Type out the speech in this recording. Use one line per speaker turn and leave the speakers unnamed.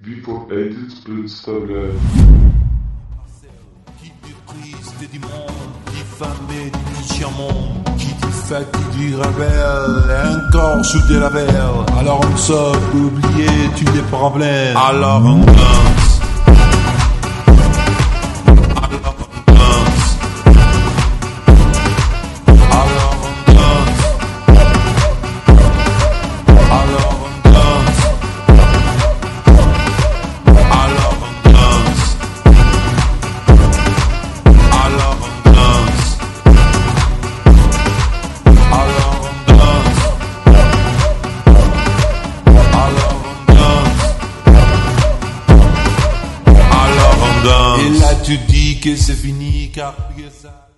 wie von Edith przedstawia.
Qui triste du monde, diffamé du diamant, qui dit fatigué du rebelle, et un corps sous des labels. Alors on sort pour oublier tous les problèmes. Alors on danse. Alors on danse. Alors on danse. Alors on danse. Alors on danse. Alors on danse. Alors on danse. Alors on danse. Alors on danse. Et là tu dis que c'est fini car que ça